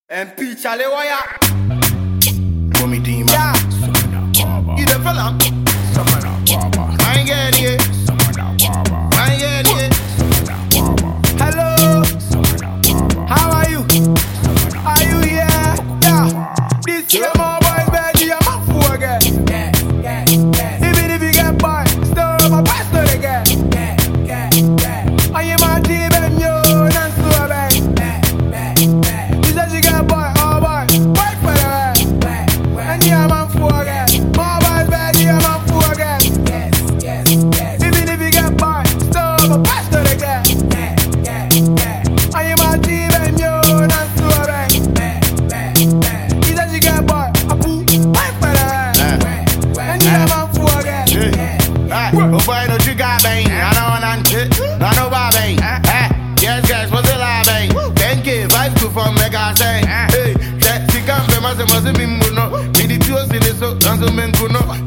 MP Charlie Wire. Mommy Dima. Yeah. You the fella? I ain't getting it. I ain't getting it. Hello. How are you? Are you here? Yeah. This year my boys baby, I'm up for again. Even if you get boy, still my pastor again. I am my team and you and so bad. You said you got boy, oh boy, fight for the and yeah, I'm for again. My boys baby, I'm up for again. Even if you get boy, still my pastor again. I am my team and you and so bad. You said you got boy, I poo, fight for the and yeah, I'm for again. Oh boy, no you got bang. I don't want to. I know about bang. Yes, what's the lie bang? 10K, 5 to from mega say. Hey, that she come from us, must be muno. Me the two in the so, and so men who know.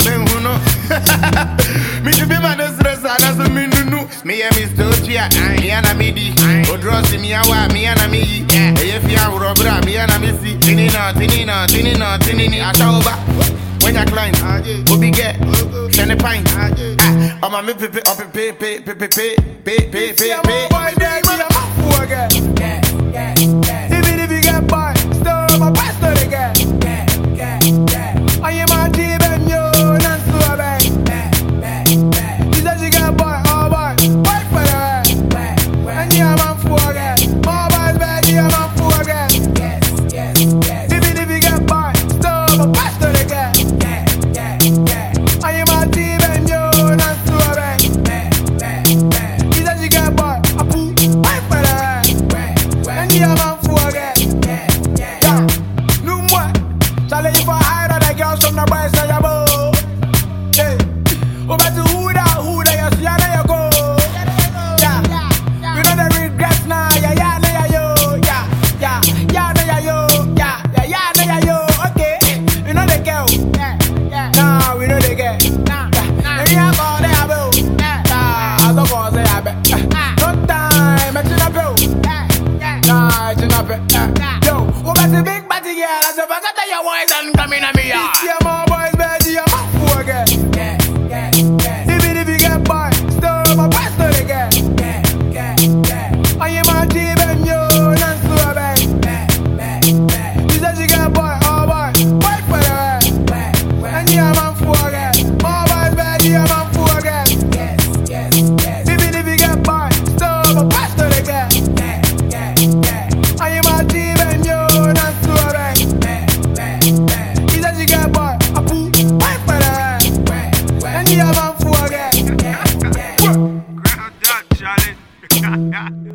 Me to be my stress, and as a minu. Me and Mr. Chia, me and a midi. O draw see me, me and a me. If you are Robra, me and a missy. Tinina, I saw back. When you climb, we'll be get, send a pint. I'm a pay. Yeah, my boy, baby, I'm up for again. Even if you get boy, still my pastor again. I am my team and you and so bad. You said you got boy, oh boy, fight for the and yeah, I'm up for again. My boy, baby, I'm up for again. Even if you get boy, still my pastor again. I am my team and you and so bad. You said you got boy, I poo, fight for the and yeah, I'm up for again. Yeah, no more. Charlie, if I hide all the girls from the boys, say you go. Hey, over to who that you see, I know you go. Yeah, you know the regrets now. Yeah, know you. Yeah, know you. Okay, you know the girl. Nah, we know the girl. And you have all the abo. I don't want to say I bet. No time, it's in a bill. Nah, it's in a bill. Yo, over to big party girl. I said, but I tell your boys and come in a me yard. Yeah, my boys, baby, I'm up for again. Even if you get boy, still my pastor again. I am my team and you and so bad. You said you got boy, oh boy, fight for the and yeah, I'm up for again. My boys, baby, I'm up for again. Even if you get boy, still my pastor again. I am my team and you and so bad. You said you got boy, I poo, fight for the and yeah, I'm up for again. Ground up, Charlie.